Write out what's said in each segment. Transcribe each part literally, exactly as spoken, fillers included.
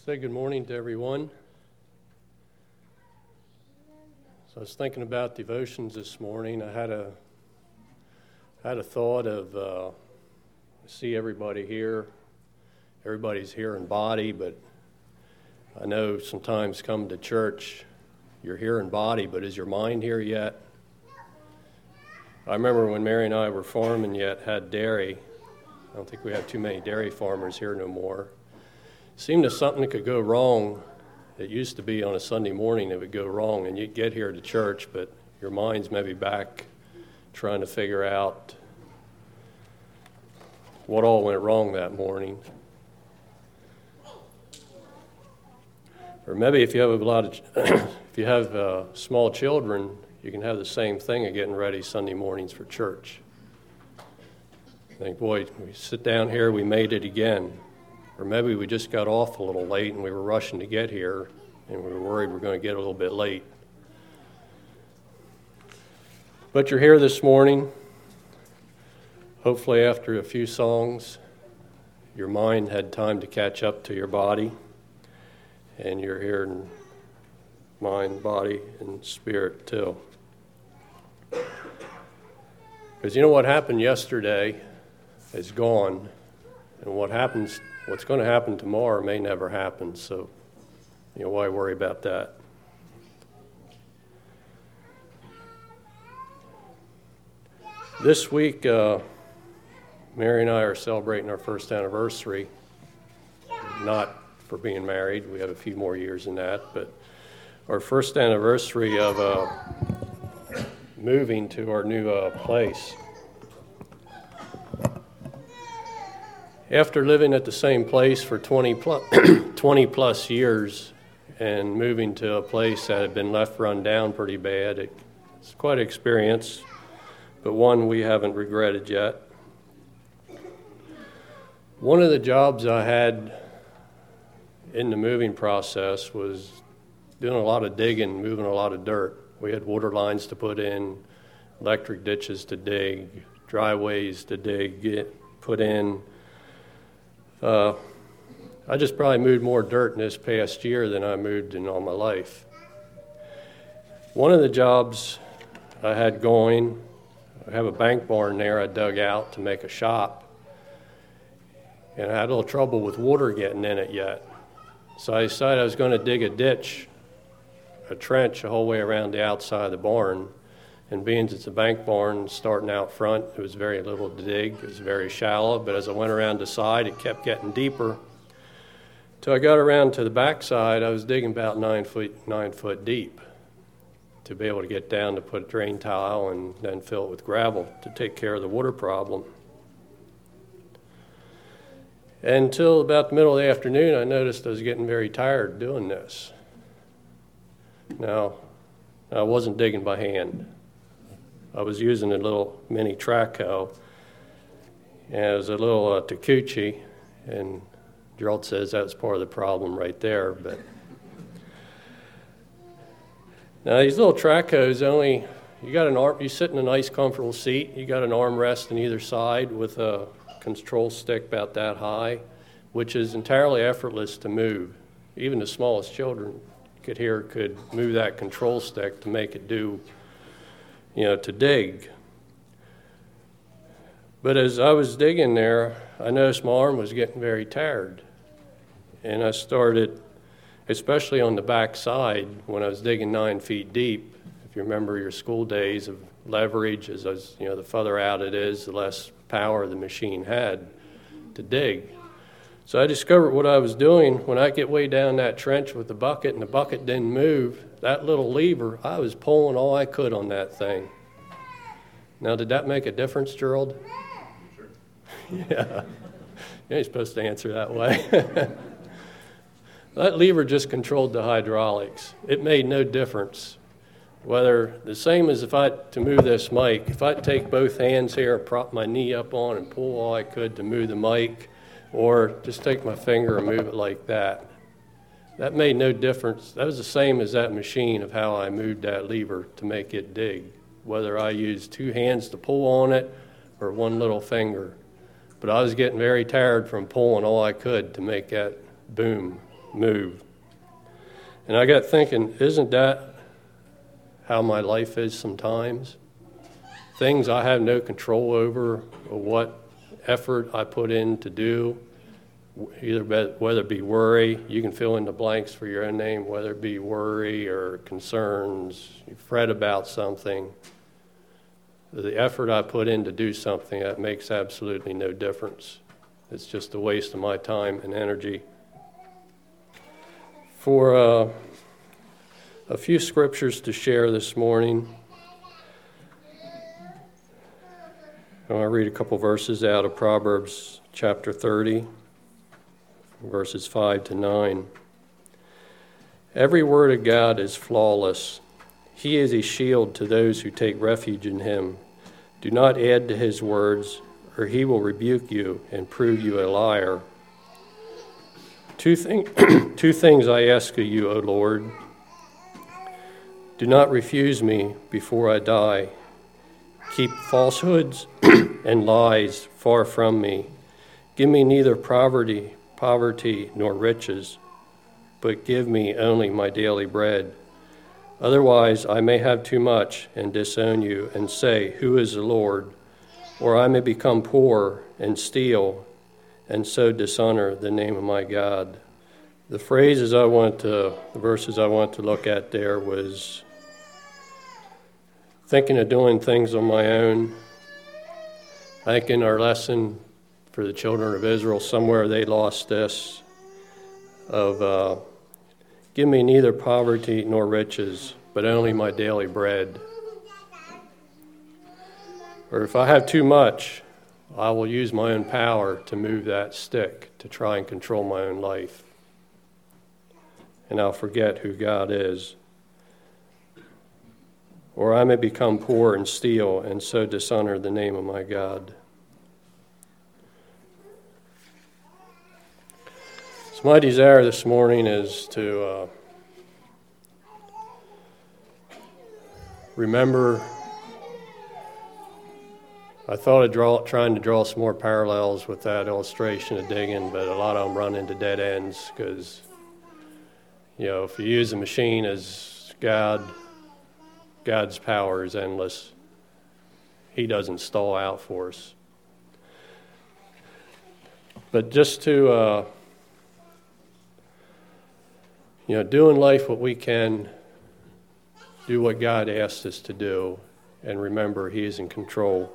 Say good morning to everyone. So I was thinking about devotions this morning. I had a had a thought of uh, I see everybody here. Everybody's here in body, but I know sometimes come to church, you're here in body, but is your mind here yet? I remember when Mary and I were farming yet, had dairy. I don't think we have too many dairy farmers here no more. It seemed as something that could go wrong. It used to be on a Sunday morning it would go wrong, and you'd get here to church, but your mind's maybe back trying to figure out what all went wrong that morning. Or maybe if you have a lot of, if you have uh, small children, you can have the same thing of getting ready Sunday mornings for church. Think, boy, we sit down here, we made it again. Or maybe we just got off a little late and we were rushing to get here and we were worried we we're going to get a little bit late. But you're here this morning. Hopefully after a few songs, your mind had time to catch up to your body. And you're here in mind, body, and spirit too. Because you know what happened yesterday is gone. And what happens, what's going to happen tomorrow may never happen. So, you know, why worry about that? This week, uh, Mary and I are celebrating our first anniversary. Not for being married. We have a few more years than that. But our first anniversary of uh, moving to our new uh, place. After living at the same place for twenty plus, twenty plus years and moving to a place that had been left run down pretty bad, it, it's quite an experience, but one we haven't regretted yet. One of the jobs I had in the moving process was doing a lot of digging, moving a lot of dirt. We had water lines to put in, electric ditches to dig, dryways to dig, get, put in. Uh, I just probably moved more dirt in this past year than I moved in all my life. One of the jobs I had going, I have a bank barn there I dug out to make a shop, and I had a little trouble with water getting in it yet. So I decided I was going to dig a ditch, a trench the whole way around the outside of the barn. And being it's a bank barn starting out front, it was very little to dig. It was very shallow, but as I went around the side, it kept getting deeper. Till I got around to the back side, I was digging about nine foot, nine foot deep to be able to get down to put drain tile and then fill it with gravel to take care of the water problem. Until about the middle of the afternoon, I noticed I was getting very tired doing this. Now, I wasn't digging by hand. I was using a little mini track hoe, and it was a little uh, Takeuchi, and Gerald says that was part of the problem right there. But now these little track hoes only, you got an arm, you sit in a nice comfortable seat, you got an armrest on either side with a control stick about that high, which is entirely effortless to move. Even the smallest children could hear could move that control stick to make it do, you know, to dig. But as I was digging there, I noticed my arm was getting very tired. And I started, especially on the back side, when I was digging nine feet deep, if you remember your school days of leverage, as I was, you know, the further out it is, the less power the machine had to dig. So I discovered what I was doing when I get way down that trench with the bucket and the bucket didn't move, that little lever, I was pulling all I could on that thing. Now, did that make a difference, Gerald? Sure. Yeah. You ain't supposed to answer that way. That lever just controlled the hydraulics. It made no difference. Whether, the same as if I, to move this mic, if I take both hands here and prop my knee up on and pull all I could to move the mic, or just take my finger and move it like that, that made no difference. That was the same as that machine of how I moved that lever to make it dig, whether I used two hands to pull on it or one little finger. But I was getting very tired from pulling all I could to make that boom move. And I got thinking, isn't that how my life is sometimes? Things I have no control over, or what effort I put in to do, either whether it be worry, you can fill in the blanks for your own name, whether it be worry or concerns, you fret about something. The effort I put in to do something, that makes absolutely no difference. It's just a waste of my time and energy. For uh, a few scriptures to share this morning, I want to read a couple verses out of Proverbs chapter thirty, verses five to nine. Every word of God is flawless. He is a shield to those who take refuge in him. Do not add to his words, or he will rebuke you and prove you a liar. Two, thing, two things I ask of you, O Lord. Do not refuse me before I die. Keep falsehoods and lies far from me. Give me neither poverty, poverty nor riches, but give me only my daily bread. Otherwise I may have too much and disown you and say, who is the Lord? Or I may become poor and steal and so dishonor the name of my God. The phrases I want to, the verses I want to look at there was thinking of doing things on my own. I think in our lesson for the children of Israel, somewhere they lost this of uh, give me neither poverty nor riches, but only my daily bread. Or if I have too much, I will use my own power to move that stick to try and control my own life. And I'll forget who God is. Or I may become poor and steal and so dishonor the name of my God. So my desire this morning is to uh, remember, I thought of draw, trying to draw some more parallels with that illustration of digging, but a lot of them run into dead ends because, you know, if you use a machine as God, God's power is endless. He doesn't stall out for us. But just to, uh, you know, do in life what we can, do what God asked us to do, and remember He is in control.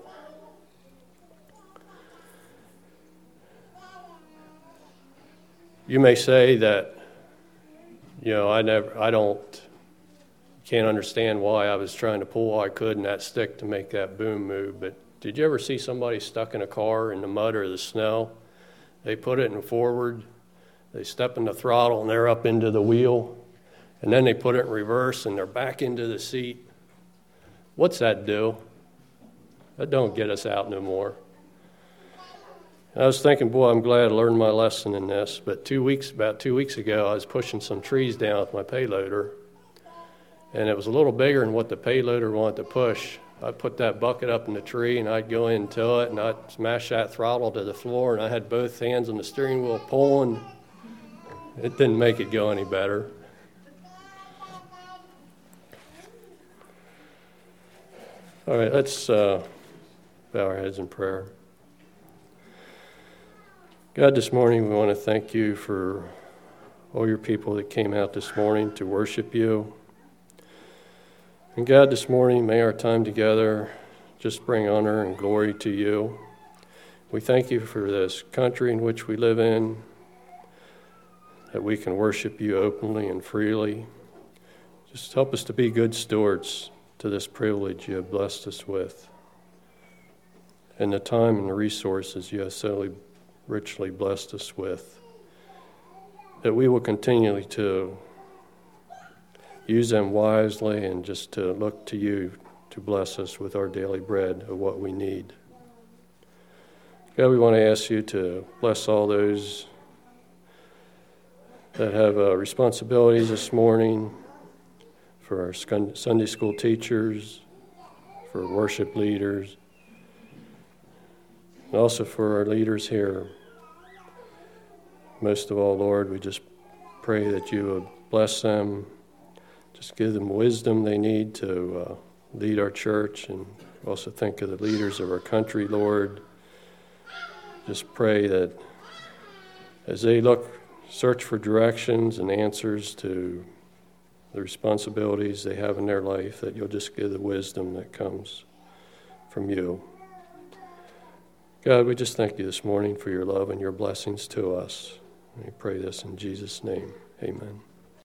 You may say that, you know, I never, I don't, can't understand why I was trying to pull all I could in that stick to make that boom move. But did you ever see somebody stuck in a car in the mud or the snow? They put it in forward, they step in the throttle, and they're up into the wheel, and then they put it in reverse, and they're back into the seat. What's that do? That don't get us out no more. And I was thinking, boy, I'm glad I learned my lesson in this. But two weeks, about two weeks ago, I was pushing some trees down with my payloader, and it was a little bigger than what the payloader wanted to push. I'd put that bucket up in the tree, and I'd go into it, and I'd smash that throttle to the floor, and I had both hands on the steering wheel pulling. It didn't make it go any better. All right, let's uh, bow our heads in prayer. God, this morning we want to thank you for all your people that came out this morning to worship you. And God, this morning, may our time together just bring honor and glory to you. We thank you for this country in which we live in, that we can worship you openly and freely. Just help us to be good stewards to this privilege you have blessed us with, and the time and the resources you have so richly blessed us with, that we will continually to use them wisely and just to look to you to bless us with our daily bread of what we need. God, we want to ask you to bless all those that have uh, responsibilities this morning, for our Sunday school teachers, for worship leaders, and also for our leaders here. Most of all, Lord, we just pray that you would bless them, just give them wisdom they need to uh, lead our church, and also think of the leaders of our country, Lord. Just pray that as they look, search for directions and answers to the responsibilities they have in their life, that you'll just give the wisdom that comes from you. God, we just thank you this morning for your love and your blessings to us. We pray this in Jesus' name. Amen.